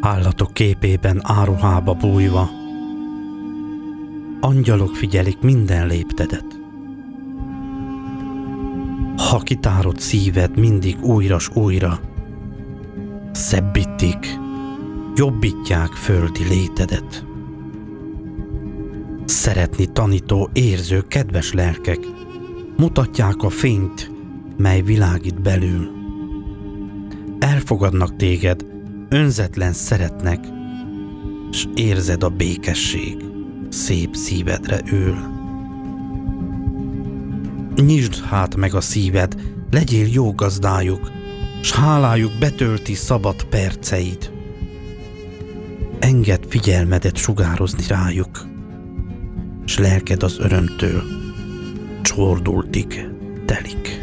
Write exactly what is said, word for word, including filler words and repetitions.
Állatok képében áruhába bújva, angyalok figyelik minden léptedet. Ha kitárod szíved mindig újra s újra, szebbítik, jobbítják földi létedet. Szeretni tanító, érző, kedves lelkek mutatják a fényt, mely világít belül. Elfogadnak téged, önzetlen szeretnek, s érzed a békesség, szép szívedre ül. Nyisd hát meg a szíved, legyél jó gazdájuk, s hálájuk betölti szabad perceid. Engedd figyelmedet sugározni rájuk, s lelked az örömtől csordultig telik.